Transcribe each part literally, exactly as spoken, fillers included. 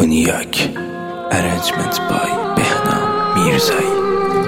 کنیاک. Arrangement by بهنام میرزایی.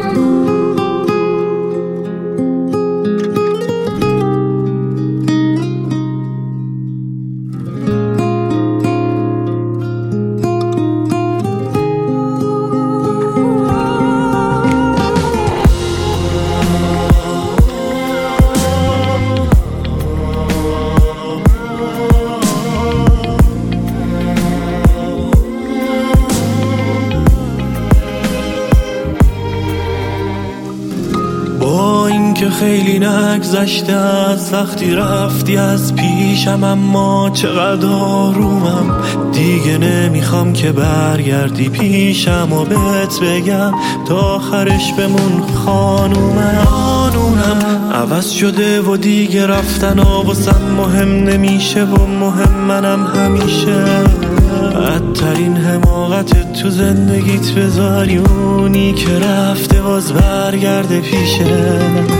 با اینکه خیلی نگذشته از وقتی رفتی از پیشم، اما چقدر آرومم، دیگه نمیخوام که برگردی پیشم و بهت بگم تا آخرش بمون خانومم. خانومم عوض شده و دیگه رفتن و واسم مهم نمیشه و مهم منم همیشه. بدترین حماقت تو زندگیت بذاری اونی که رفته باز برگرده پیشه.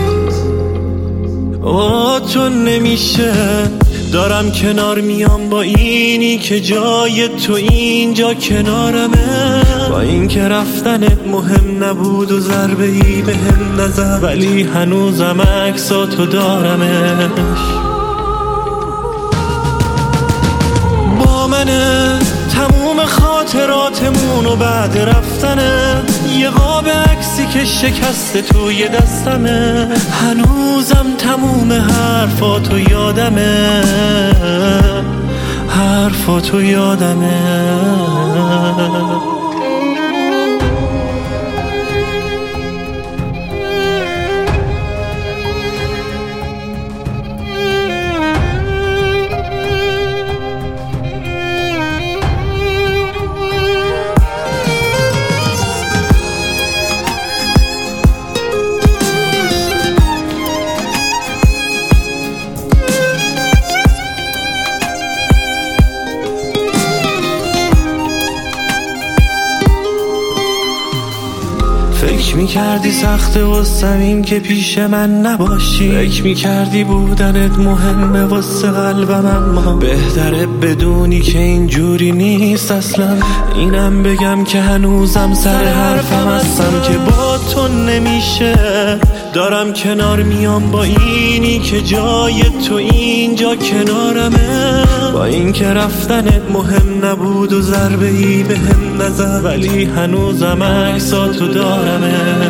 با تو نمیشه، دارم کنار میام با اینی که جای تو اینجا کنارمه. با این که رفتنت مهم نبود و ضربه ای به هم نزد، ولی هنوزم عکساتو دارمش. با منه تموم خاطراتمون و بعد رفتنه، یه قاب عکسی که شکسته توی دستمه. هنوزم تموم حرفاتو یادمه، حرفاتو یادمه. فکر میکردی سخته واسم این که پیش من نباشی، فکر میکردی بودنت مهمه واسه قلبم، اما بهتره بدونی که اینجوری نیست اصلا. اینم بگم که هنوزم سر حرفم هستم که با تو نمیشه. دارم کنار میام با اینی که جای تو اینجا کنارمه. با این که رفتنت مهم نبود و ضربه ای به هم نزد، ولی هنوزم عکساتو دارمش.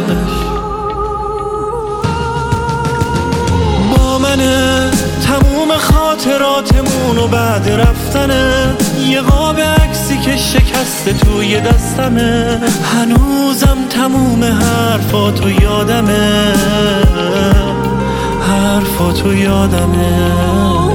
با منه تموم خاطراتمون و بعد رفتنه، یه قاب عکسی که شکسته توی دستمه. هنوزم تموم حرفاتو یادمه، حرفاتو یادمه.